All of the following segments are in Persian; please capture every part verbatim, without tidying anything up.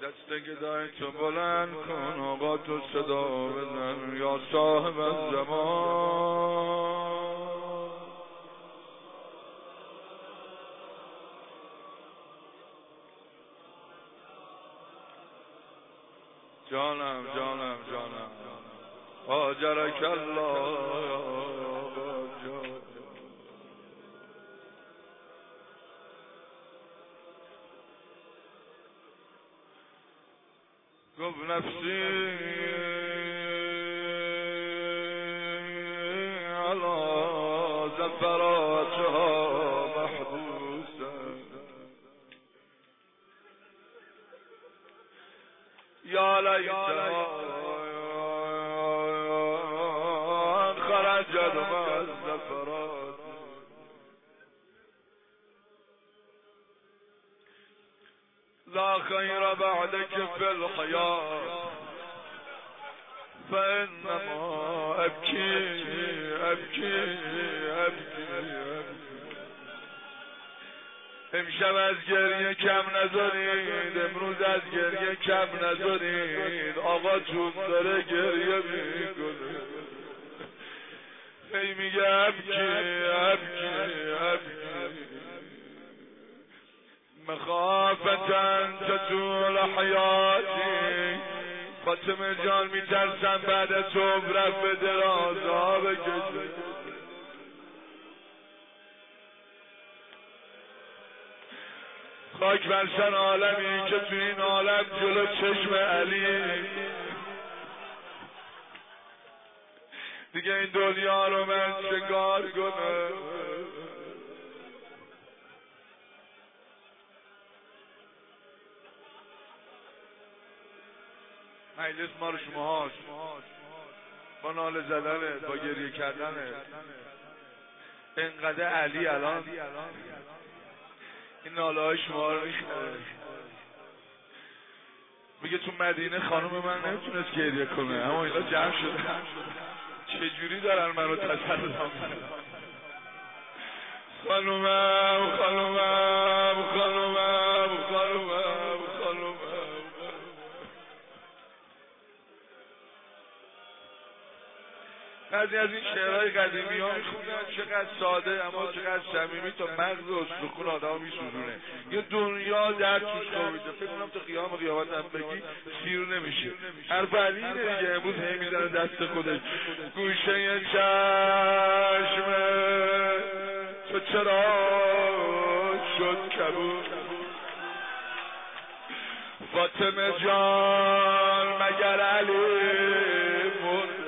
دست گدای تو بلند کن آقا تو صدا بزن یا صاحب الزمان. جانم جانم جانم آجرک الله گفت نفسی علی زفراتها محبوسه یا لیتها خرجت مع الزفرات لا خير بعدك في الحياة فإنما أبكي أبكي أبكي امشب از گریه کم نذارید، امروز از گریه کم نذارید. آقا جون داره گریه میکنه، هی میگه ابکی ابکی ابکی مخافتن تطول حیاتی. فاطمه جان میترسم بعد تو رفت به درازا بکشه. خاک بر سر عالمی که تو این عالم جلو چشم علی دیگه این دنیا رو من چکار کنم. مجلس ما رو شما هاست، با ناله زدنه، با گریه کردنه. اینقدر علی الان این ناله های شما رو میشنوه. میگه تو مدینه خانم من نمیتونست گریه کنه، اما اینا جمع شده چجوری دارن منو تسلط میکنن. خانومم خانومم خانومم خانومم خانومم. بعضی از این شعرهای قدیمی ها میخونن چقدر ساده اما چقدر صمیمی تا مغز و استخون آدم میسوزونه. یه دنیا در توش خوابیده. فکر کنم تا قیام قیامت هم بگی سیر نمیشه. حرف علی اینه دیگه. امروز هی میزنه دست خودش گوشه چشم تو چرا شد کبود فاطمه جان مگر علی مرد.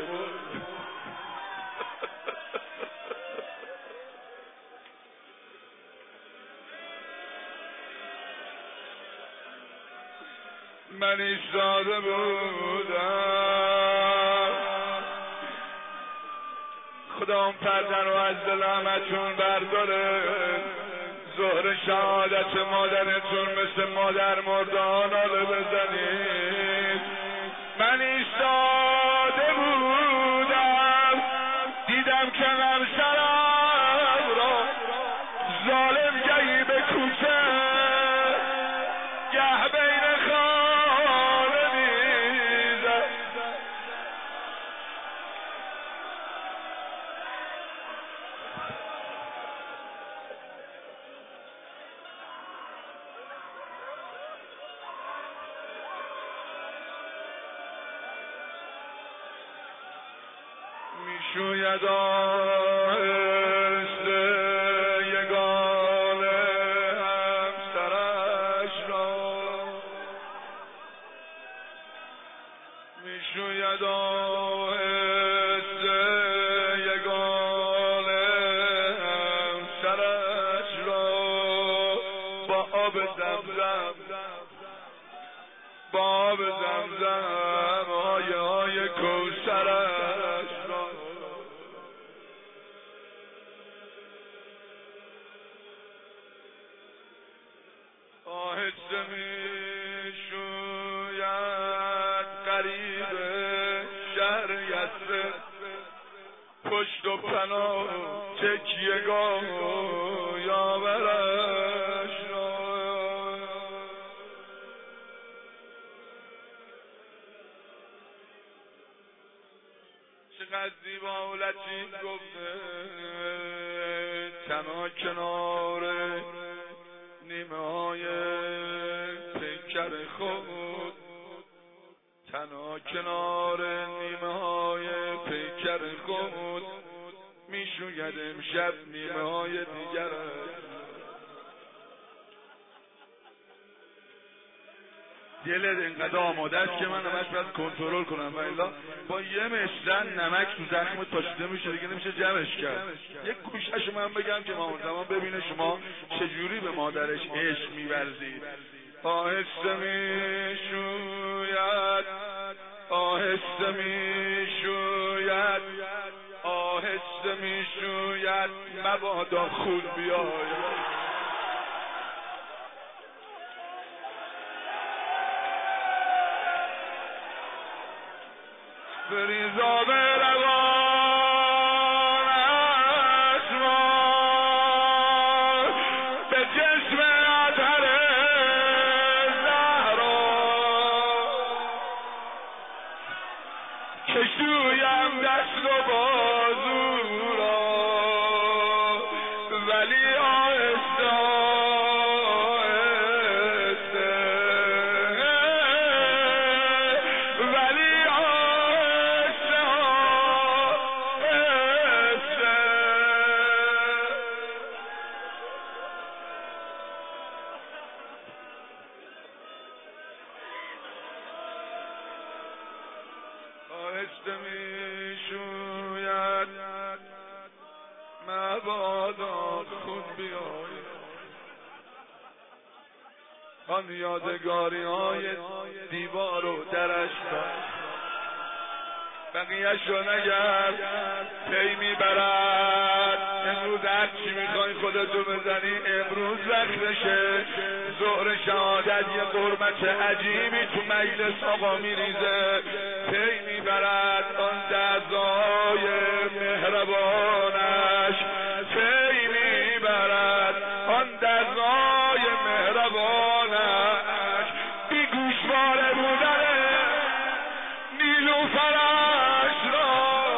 من ایستاده بودم خدا اون پرده رو از دل همتون برداره. ظهر شهادت مادرتون مثل مادر مردان آله بزنید. من ایستاده بودم دیدم که غمسرم را ظالم گهی به کوچه گه بین خانه میزد. میشوید آهسته یگانه همسرش را، میشوید آهسته یگانه همسرش را با آب زمزم با آب زمزم آیه های کوثرش را. آهسته میشوید قریب شهر یثرب پشت و پناه تکیه‌گاه یاورش را. چقدر زیبا و لطیف گفته تنها کنار نیمه های پیکر خود، تنها کنار نیمه های پیکر خود میشوید امشب نیمه های دیگر. دلت اینقدر آماده است که من همش باید کنترل کنم و الا با یه مشرن نمک تو زخم تاشیده میشه دیگه نمیشه جمعش کرد. یک گوشهشو من بگم که مامان زمان ببینه شما چجوری به مادرش عشق می‌ورزید. آهسته میشوید، آهسته میشوید، آهسته میشوید، مبادا خون بیاید. بریزا به روانش ما به جسم اطهر زهرا که شویم دست و بازو را ولی آهسته آهسته ولی آهسته میشوید مبادا خون بیاید. آن یادگاری های دیوار و درش بقیهش رو نگر پی میبرد. امروز هر چی میخوای خودتو بزنی امروز وقتشه. ظهر شهادت یه قرمت عجیبی تو مجلس آقا میریزه. پی میبرد آن دعای مهربانش، پی میبرد آن دعای مهربانش. بی گوشواره بودن نیلوفرش را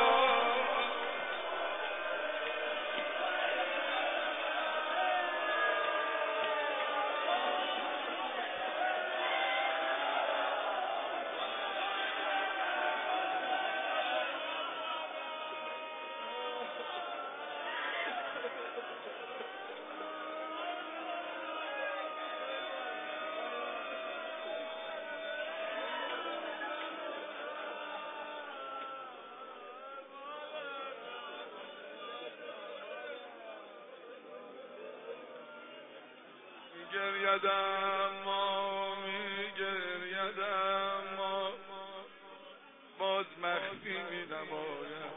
میگریدم ما میگریدم ما باز مخفی مینمایم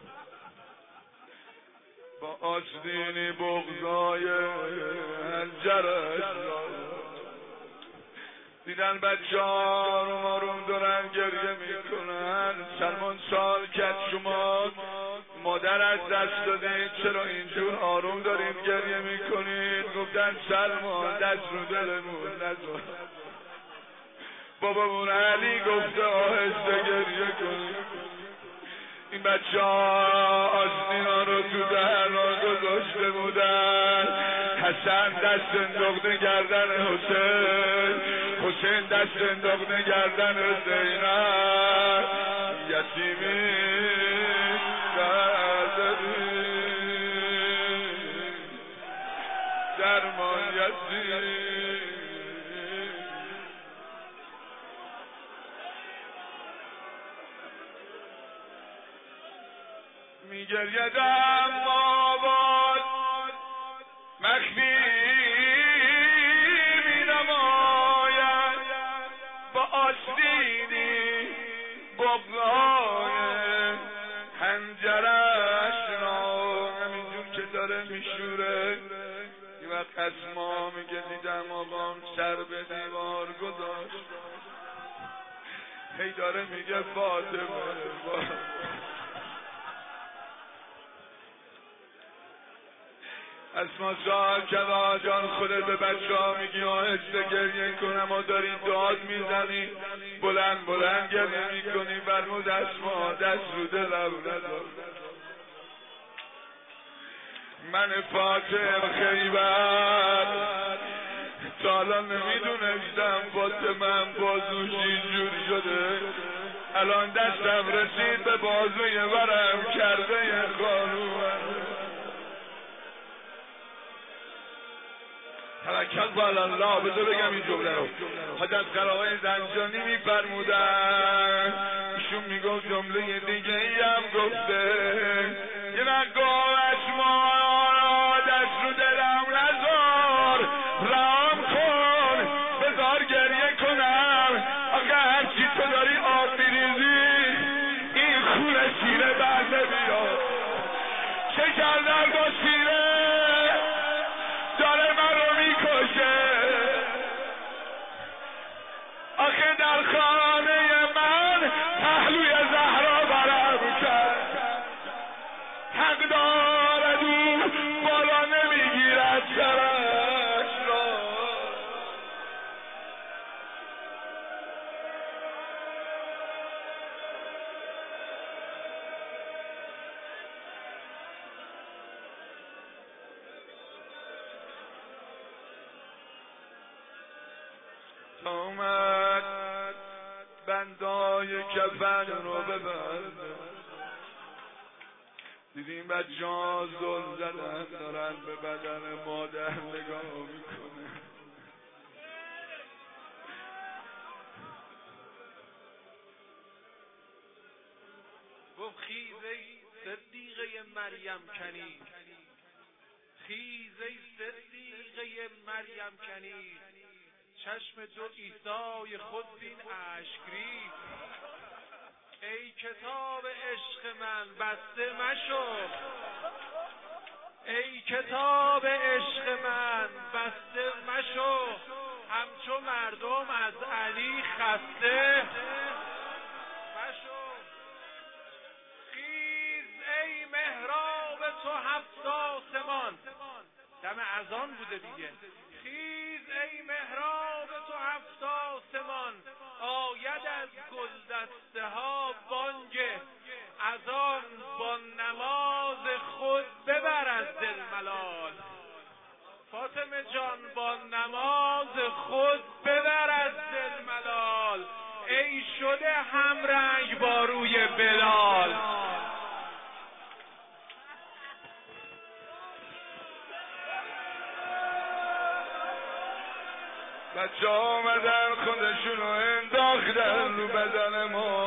با آستینی بغضای هنجرش را. دیدن بچه ها آروم آروم دارن گریه میکنن. سلمان سال کرد شما مادر از دست دادید چرا اینجور آروم دارین گریه میکنید؟ گفتن سلمان دست رو دلمون نذار. بابامون علی گفته آهسته گریه کنید. این بچه ها آستینا رو تو دهنا گذاشته بودن. حسن دست انداخته گردن حسین، حسین دست انداخته گردن زینب. یتیمی درمان یتیم میگریدم ما باز مخفی مینماید با آستینی بغضای هنجرش را. همینجور که داره میشوره یه وقت اسما میگه دیدم آقام سر به دیوار گذاشت. هی داره میگه فاطمه اسما سوال کلا جان خودت به بچه ها میگی آهسته گریه کنم و داری داد میزنی بلند بلند گریه میکنی فرمود اسما دست رو دلم ندار من فاطم خیبر تا الان نمیدونستم فاطمم بازوش اینجوری شده الان دستم رسید به بازوی ورم کرده یه خانوم توکل با الله. بذار بگم این جمله رو حضرت قرآقای زنجانی میفرمودن ایشون میگفت جمله دیگه ای هم گفته یه نگاهش ما دست رو دلم نذار رام کن بذار گریه کنم آقا هرچی تو داری آب میریزی این خونه سیره بر نمیاد چه کردن با سیره داره من رو میکشه آخه در خانه من پهلوی زهرا برم کرد حق دارد او بالا نمیگیرد سرش را اومد بندای کفن رو ببند دیدیم بچه ها زل زدن دارن به بدن مادر نگاه میکنه گفت خیز ای صدیقه مریم کنی خیز ای صدیقه مریم کنی چشم تو عیسی خود بین اشک ریخت ای کتاب عشق من بسته مشو ای کتاب عشق من بسته مشو همچو مردم از علی خسته مشو خیز ای محراب تو هفت آسمان دم اذان بوده دیگه خیز ای محراب تو هفت آسمان آید از گلدسته ها بانگ از آن با نماز خود ببر از دل ملال فاطمه جان با نماز خود ببر از دل ملال ای شده همرنگ با روی بلال بچه آمدن خودشونو انداختن رو بدن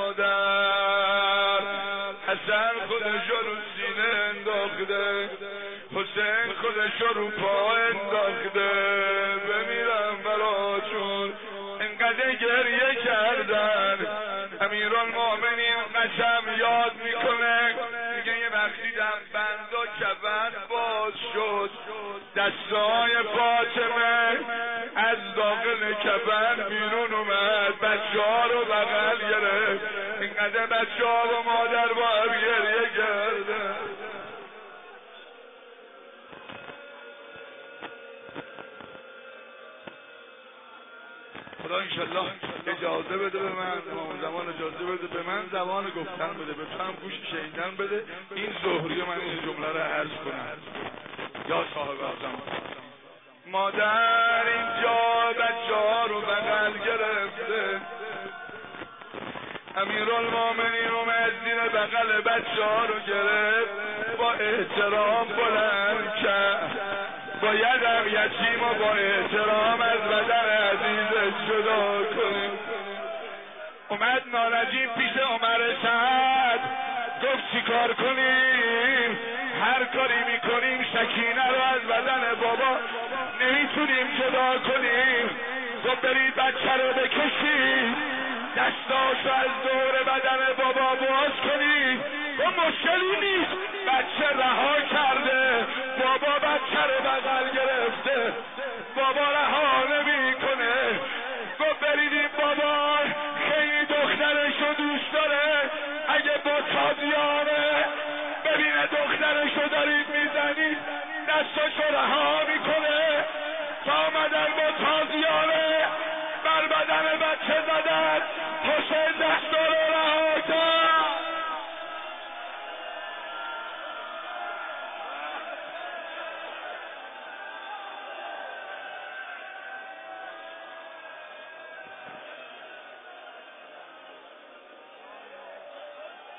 مادر حسن خودشو رو سینه انداخته حسین خودشو رو پا انداخته بمیرم براتون انقدر گریه کردن امیرالمومنین قسم یاد میکنه میگه یه وقتی دم بندا کفن باز شد دستای فاطمه از داخل کفن بیرون اومد بچه ها رو بغل گرفت اینقدر بچه ها و مادر با هم گریه کردن خدا انشالله اجازه بده به من امام زمان اجازه بده به من زبان گفتن بده به تو هم گوش شنیدن بده این ظهری من این جمله رو عرض کنم یا صاحب زمان مادر اینجا بچه ها رو بغل گرفته امیرالمومنین اومد زیر بغل بچه ها رو گرفت با احترام بلند کرد بایدم یتیم و با احترام از بدن عزیزش جدا کنیم اومد نارنجین پیش عمر سعد گفت چی کار کنیم هر کاری میکنیم سکینه رو از بدن بابا نمیتونیم جدا کنیم گفت برید بچه رو بکشید دستاشو از دور بدن بابا باز کنید گفت مشکلی نیست بچه رها کرده بابا بچه رو بغل گرفته بابا رها نمی کنه گفت برید این بابا خیلی دخترشو دوست داره اگه با تازیانه ببینه دخترشو دارید میزنید دستاشو رها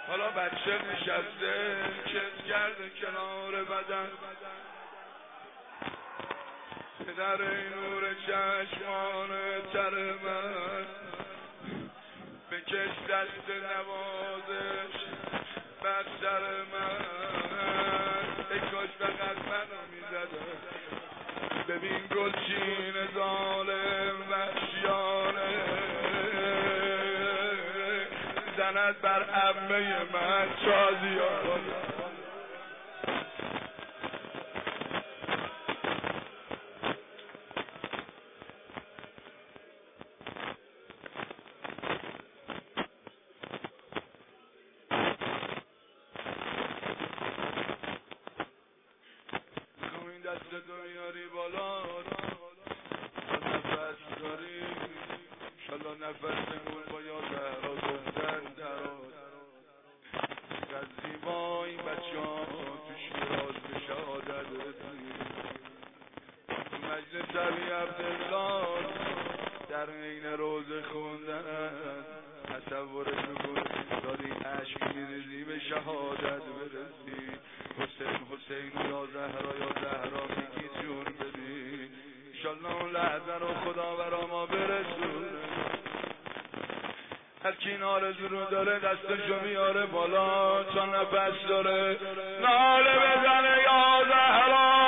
حالا بچه نشسته کس کرده کنار بدن، پدر نور چشمان تر من، بکش دست نوازش بر سر من، ای کاش فقط منو میزده. ببین گلچین ظالم وحشیانه زند بر عمه من شادیانه. دستتو میاری بالا تا نفس داری، انشالله نفسمون با یا زهرا گفتن درات. چقدر زیبا این بچه ها تو شیراز به شهادت رسید. تو مجلس علی عبدالله در عین روزه خوندن تصورش بکن داری عشق میریزی به شهادت برسی. حسین حسین یا زهرا یا زهرا میگی جون بدی، انشالله اون لحظه رو خدا برا ما برسونه. هر کی این آرزو رو داره دستشو میاره بالا تا نفس داره ناله بزنه یا زهرا